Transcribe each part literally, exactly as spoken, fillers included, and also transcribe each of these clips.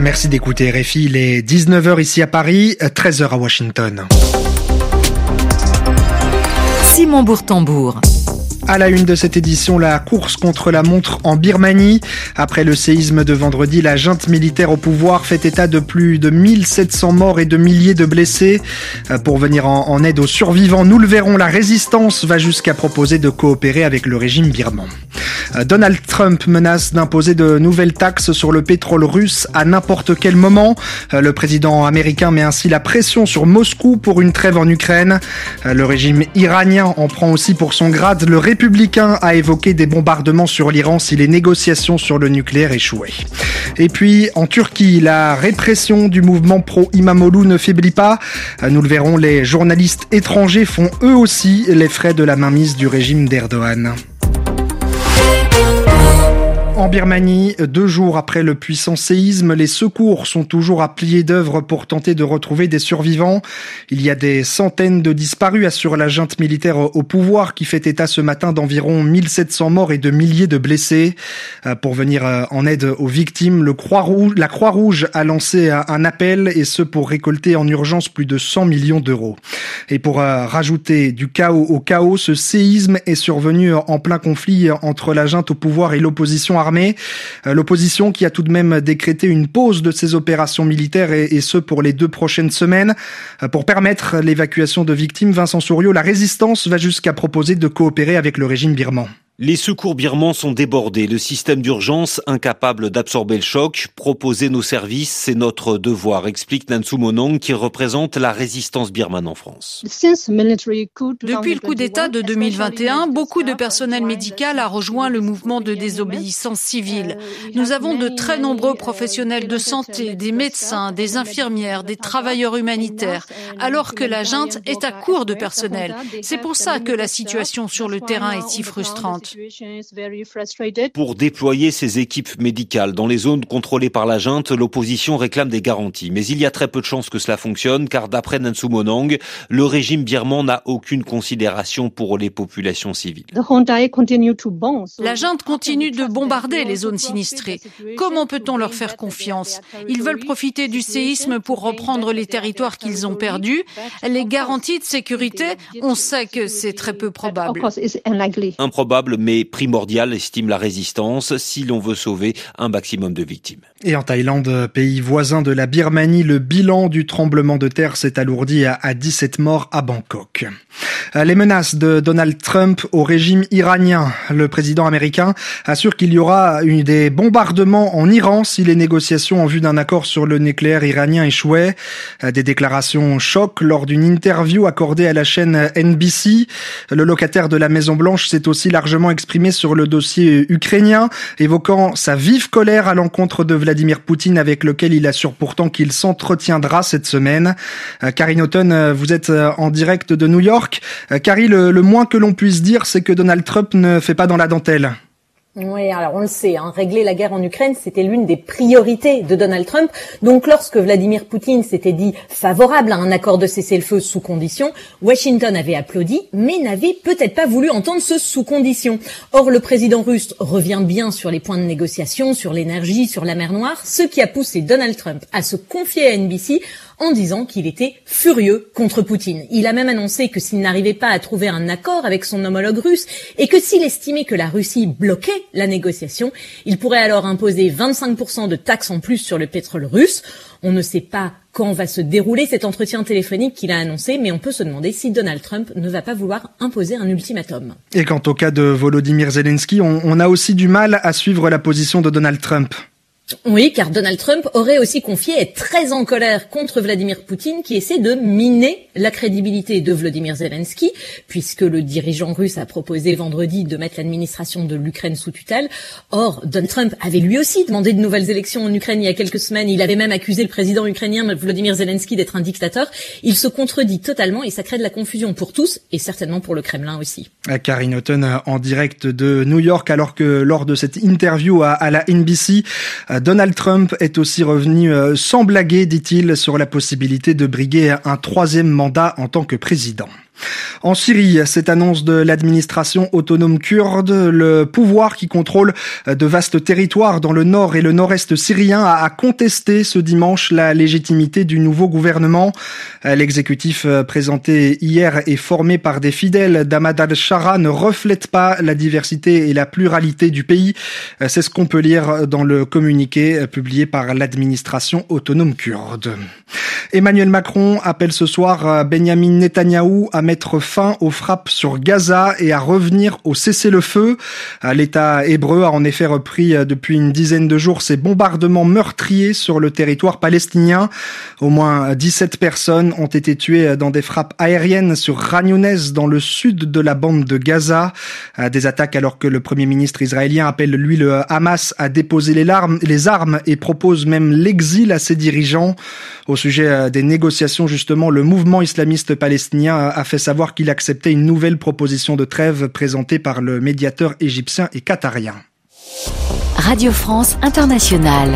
Merci d'écouter R F I, il est dix-neuf heures ici à Paris, treize heures à Washington. Simon Bourtambour. À la une de cette édition, la course contre la montre en Birmanie. Après le séisme de vendredi, la junte militaire au pouvoir fait état de plus de mille sept cents morts et de milliers de blessés. Pour venir en, en aide aux survivants, nous le verrons, la résistance va jusqu'à proposer de coopérer avec le régime birman. Donald Trump menace d'imposer de nouvelles taxes sur le pétrole russe à n'importe quel moment. Le président américain met ainsi la pression sur Moscou pour une trêve en Ukraine. Le régime iranien en prend aussi pour son grade. Le républicain a évoqué des bombardements sur l'Iran si les négociations sur le nucléaire échouaient. Et puis, en Turquie, la répression du mouvement pro-Imamoglu ne faiblit pas. Nous le verrons, les journalistes étrangers font eux aussi les frais de la mainmise du régime d'Erdogan. En Birmanie, deux jours après le puissant séisme, les secours sont toujours à plier d'œuvre pour tenter de retrouver des survivants. Il y a des centaines de disparus, assure la junte militaire au pouvoir qui fait état ce matin d'environ mille sept cents morts et de milliers de blessés. Pour venir en aide aux victimes, le Croix-Rouge, la Croix-Rouge a lancé un appel et ce pour récolter en urgence plus de cent millions d'euros. Et pour rajouter du chaos au chaos, ce séisme est survenu en plein conflit entre la junte au pouvoir et l'opposition armée. L'opposition qui a tout de même décrété une pause de ses opérations militaires et, et ce pour les deux prochaines semaines. Pour permettre l'évacuation de victimes, Vincent Souriau, la résistance va jusqu'à proposer de coopérer avec le régime birman. Les secours birmans sont débordés, le système d'urgence incapable d'absorber le choc. Proposer nos services, c'est notre devoir, explique Nansu Monong qui représente la résistance birmane en France. Depuis le coup d'État de deux mille vingt et un, beaucoup de personnel médical a rejoint le mouvement de désobéissance civile. Nous avons de très nombreux professionnels de santé, des médecins, des infirmières, des travailleurs humanitaires, alors que la junte est à court de personnel. C'est pour ça que la situation sur le terrain est si frustrante. Pour déployer ces équipes médicales dans les zones contrôlées par la junte, l'opposition réclame des garanties. Mais il y a très peu de chances que cela fonctionne, car d'après Nansu Monong, le régime birman n'a aucune considération pour les populations civiles. La junte continue de bombarder les zones sinistrées. Comment peut-on leur faire confiance ? Ils veulent profiter du séisme pour reprendre les territoires qu'ils ont perdus. Les garanties de sécurité, on sait que c'est très peu probable. Improbable mais primordial, estime la résistance, si l'on veut sauver un maximum de victimes. Et en Thaïlande, pays voisin de la Birmanie, le bilan du tremblement de terre s'est alourdi à dix-sept morts à Bangkok. Les menaces de Donald Trump au régime iranien. Le président américain assure qu'il y aura eu des bombardements en Iran si les négociations en vue d'un accord sur le nucléaire iranien échouaient. Des déclarations choc lors d'une interview accordée à la chaîne N B C. Le locataire de la Maison-Blanche s'est aussi largement exprimé sur le dossier ukrainien, évoquant sa vive colère à l'encontre de Vladimir Poutine avec lequel il assure pourtant qu'il s'entretiendra cette semaine. Karine Houghton, vous êtes en direct de New York. Carrie, le, le moins que l'on puisse dire, c'est que Donald Trump ne fait pas dans la dentelle. Oui, alors on le sait, hein, régler la guerre en Ukraine, c'était l'une des priorités de Donald Trump. Donc lorsque Vladimir Poutine s'était dit favorable à un accord de cessez-le-feu sous condition, Washington avait applaudi, mais n'avait peut-être pas voulu entendre ce sous condition. Or, le président russe revient bien sur les points de négociation, sur l'énergie, sur la mer Noire, ce qui a poussé Donald Trump à se confier à N B C en disant qu'il était furieux contre Poutine. Il a même annoncé que s'il n'arrivait pas à trouver un accord avec son homologue russe et que s'il estimait que la Russie bloquait la négociation, il pourrait alors imposer vingt-cinq pour cent de taxes en plus sur le pétrole russe. On ne sait pas quand va se dérouler cet entretien téléphonique qu'il a annoncé, mais on peut se demander si Donald Trump ne va pas vouloir imposer un ultimatum. Et quant au cas de Volodymyr Zelensky, on, on a aussi du mal à suivre la position de Donald Trump. Oui, car Donald Trump aurait aussi confié être très en colère contre Vladimir Poutine qui essaie de miner la crédibilité de Volodymyr Zelensky, puisque le dirigeant russe a proposé vendredi de mettre l'administration de l'Ukraine sous tutelle. Or, Donald Trump avait lui aussi demandé de nouvelles élections en Ukraine il y a quelques semaines. Il avait même accusé le président ukrainien Volodymyr Zelensky d'être un dictateur. Il se contredit totalement et ça crée de la confusion pour tous et certainement pour le Kremlin aussi. Karine Houghton en direct de New York, alors que lors de cette interview à, à la N B C, Donald Trump est aussi revenu euh, sans blaguer, dit-il, sur la possibilité de briguer un troisième mandat en tant que président. En Syrie, cette annonce de l'administration autonome kurde, le pouvoir qui contrôle de vastes territoires dans le nord et le nord-est syrien a contesté ce dimanche la légitimité du nouveau gouvernement. L'exécutif présenté hier et formé par des fidèles d'Ahmad al-Shara ne reflète pas la diversité et la pluralité du pays. C'est ce qu'on peut lire dans le communiqué publié par l'administration autonome kurde. Emmanuel Macron appelle ce soir Benyamin Netanyahou à mettre fin aux frappes sur Gaza et à revenir au cessez-le-feu. L'État hébreu a en effet repris depuis une dizaine de jours ses bombardements meurtriers sur le territoire palestinien. Au moins dix-sept personnes ont été tuées dans des frappes aériennes sur Khan Younes dans le sud de la bande de Gaza. Des attaques alors que le Premier ministre israélien appelle lui le Hamas à déposer les, larmes, les armes et propose même l'exil à ses dirigeants. Au sujet des négociations, justement, le mouvement islamiste palestinien a fait savoir qu'il acceptait une nouvelle proposition de trêve présentée par le médiateur égyptien et qatarien. Radio France Internationale.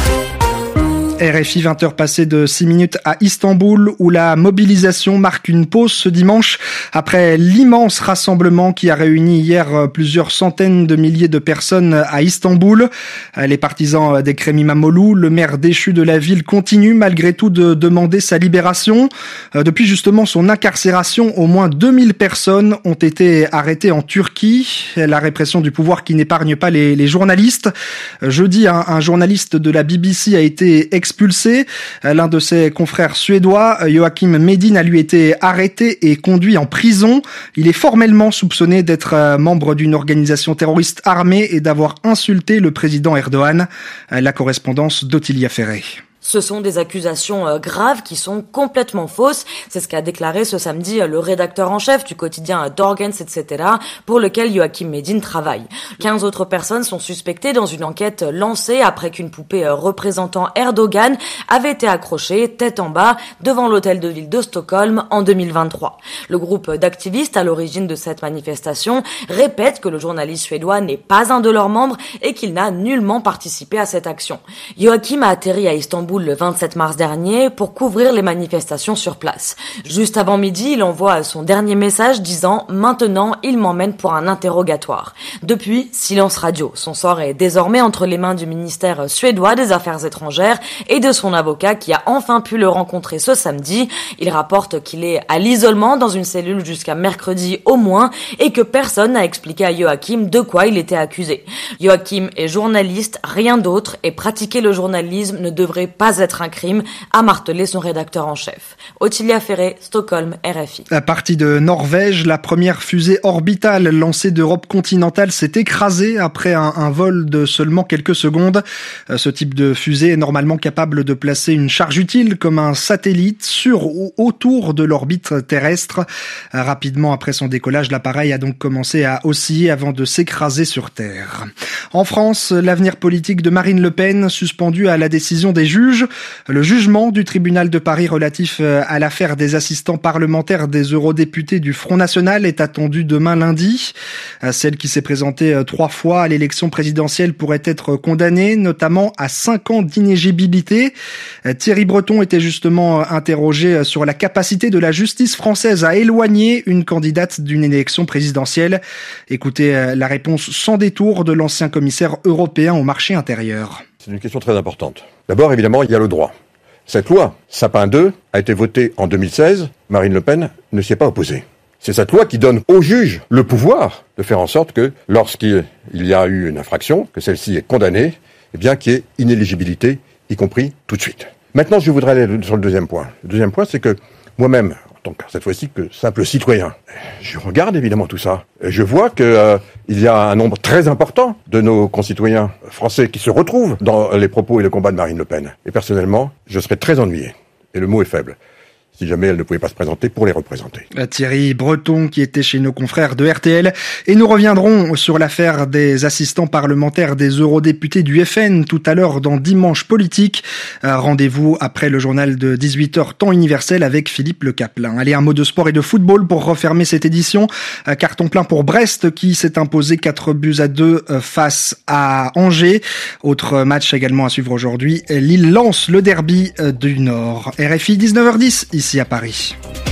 R F I, vingt heures passées de six minutes à Istanbul, où la mobilisation marque une pause ce dimanche après l'immense rassemblement qui a réuni hier plusieurs centaines de milliers de personnes à Istanbul. Les partisans d'Ekrem İmamoğlu, le maire déchu de la ville, continuent malgré tout de demander sa libération. Depuis justement son incarcération, au moins deux mille personnes ont été arrêtées en Turquie. La répression du pouvoir qui n'épargne pas les, les journalistes. Jeudi, un, un journaliste de la B B C a été expulsé. L'un de ses confrères suédois, Joachim Medin, a lui été arrêté et conduit en prison. Il est formellement soupçonné d'être membre d'une organisation terroriste armée et d'avoir insulté le président Erdogan. La correspondance d'Ottilia Ferré. Ce sont des accusations graves qui sont complètement fausses. C'est ce qu'a déclaré ce samedi le rédacteur en chef du quotidien Dorgens, et cetera, pour lequel Joachim Medin travaille. quinze autres personnes sont suspectées dans une enquête lancée après qu'une poupée représentant Erdogan avait été accrochée tête en bas devant l'hôtel de ville de Stockholm en deux mille vingt-trois. Le groupe d'activistes à l'origine de cette manifestation répète que le journaliste suédois n'est pas un de leurs membres et qu'il n'a nullement participé à cette action. Joachim a atterri à Istanbul le vingt-sept mars dernier pour couvrir les manifestations sur place. Juste avant midi, il envoie son dernier message disant « Maintenant, il m'emmène pour un interrogatoire ». Depuis, silence radio. Son sort est désormais entre les mains du ministère suédois des Affaires étrangères et de son avocat qui a enfin pu le rencontrer ce samedi. Il rapporte qu'il est à l'isolement dans une cellule jusqu'à mercredi au moins et que personne n'a expliqué à Joachim de quoi il était accusé. Joachim est journaliste, rien d'autre, et pratiquer le journalisme ne devrait pas pas être un crime, a martelé son rédacteur en chef. Ottilia Ferré, Stockholm, R F I. À partir de Norvège, la première fusée orbitale lancée d'Europe continentale s'est écrasée après un, un vol de seulement quelques secondes. Ce type de fusée est normalement capable de placer une charge utile comme un satellite sur ou autour de l'orbite terrestre. Rapidement après son décollage, l'appareil a donc commencé à osciller avant de s'écraser sur Terre. En France, l'avenir politique de Marine Le Pen suspendu à la décision des juges. Le jugement du tribunal de Paris relatif à l'affaire des assistants parlementaires des eurodéputés du Front National est attendu demain lundi. Celle qui s'est présentée trois fois à l'élection présidentielle pourrait être condamnée, notamment à cinq ans d'inéligibilité. Thierry Breton était justement interrogé sur la capacité de la justice française à éloigner une candidate d'une élection présidentielle. Écoutez la réponse sans détour de l'ancien commissaire européen au marché intérieur. C'est une question très importante. D'abord, évidemment, il y a le droit. Cette loi, Sapin deux, a été votée en deux mille seize. Marine Le Pen ne s'y est pas opposée. C'est cette loi qui donne au juge le pouvoir de faire en sorte que, lorsqu'il y a eu une infraction, que celle-ci est condamnée, eh bien, qu'il y ait inéligibilité, y compris tout de suite. Maintenant, je voudrais aller sur le deuxième point. Le deuxième point, c'est que moi-même, donc cette fois-ci que simple citoyen, je regarde évidemment tout ça. Et je vois que euh, il y a un nombre très important de nos concitoyens français qui se retrouvent dans les propos et le combat de Marine Le Pen. Et personnellement, je serais très ennuyé. Et le mot est faible. Si jamais elle ne pouvait pas se présenter pour les représenter. Thierry Breton qui était chez nos confrères de R T L. Et nous reviendrons sur l'affaire des assistants parlementaires des eurodéputés du F N tout à l'heure dans Dimanche Politique. Rendez-vous après le journal de dix-huit heures temps universel avec Philippe Le Caplin. Allez, un mot de sport et de football pour refermer cette édition. Carton plein pour Brest qui s'est imposé quatre buts à deux face à Angers. Autre match également à suivre aujourd'hui. Lille lance le derby du Nord. R F I dix-neuf heures dix ici à Paris.